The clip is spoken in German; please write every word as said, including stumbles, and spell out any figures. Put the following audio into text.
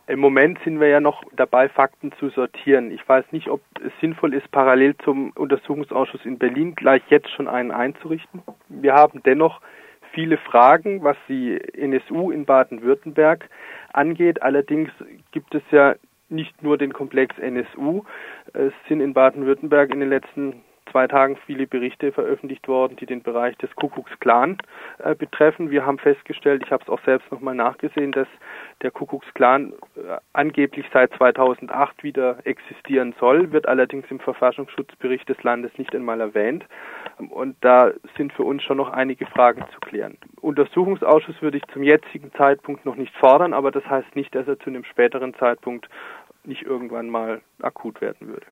Im Moment sind wir ja noch dabei, Fakten zu sortieren. Ich weiß nicht, ob es sinnvoll ist, parallel zum Untersuchungsausschuss in Berlin gleich jetzt schon einen einzurichten. Wir haben dennoch viele Fragen, was die N S U in Baden-Württemberg angeht. Allerdings gibt es ja nicht nur den Komplex N S U. Es sind in Baden-Württemberg in den letzten zwei Tagen viele Berichte veröffentlicht worden, die den Bereich des Ku Klux Klan äh, betreffen. Wir haben festgestellt, ich habe es auch selbst nochmal nachgesehen, dass der Ku Klux Klan äh, angeblich seit zweitausendacht wieder existieren soll, wird allerdings im Verfassungsschutzbericht des Landes nicht einmal erwähnt. Und da sind für uns schon noch einige Fragen zu klären. Untersuchungsausschuss würde ich zum jetzigen Zeitpunkt noch nicht fordern, aber das heißt nicht, dass er zu einem späteren Zeitpunkt nicht irgendwann mal akut werden würde.